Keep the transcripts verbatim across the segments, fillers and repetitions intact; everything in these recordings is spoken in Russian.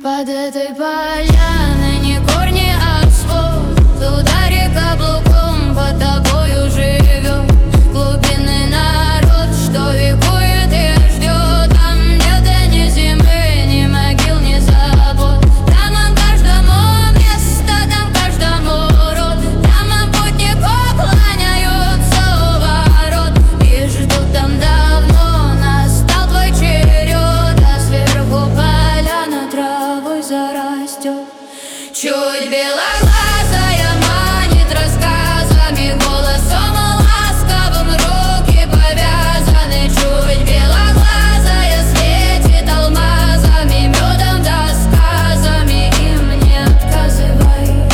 Под этой поляной не корни, а свод. Удари каблуком, под тобою живет глубинный народ, что векует и ждет. Там нет ни зимы, ни могил, ни забот. Там каждому место, там каждому род. Там путников кланяются у ворот и ждут там давно. Настал твой черед, а сверху поляна травой зарастет. Чуть белоглазая манит рассказами, голосом ласковым руки повязаны. Чуть белоглазая светит алмазами, медом да сказами, им не отказывай.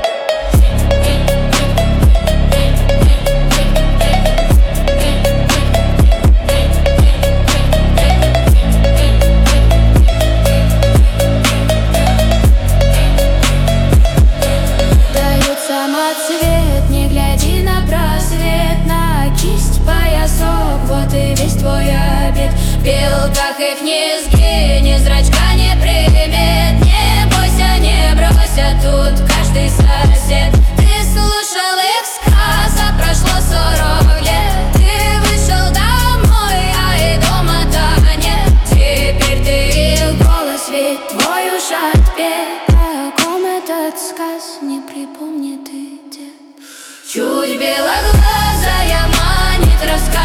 Дают самоцвет, не гляди на просвет, на кисть поясок, вот и весь твой обед. В белках их низги, ни зрачка, ни примет. Не бойся, не бросят тут каждый сосед. Ты слушал их сказ, а прошло сорок лет. Ты вышел домой, а и дома-то нет. Теперь ты их голос, ведь твой уж отпет. О ком этот сказ, не припомнит и дед. Чуть белоглазая манит рассказами.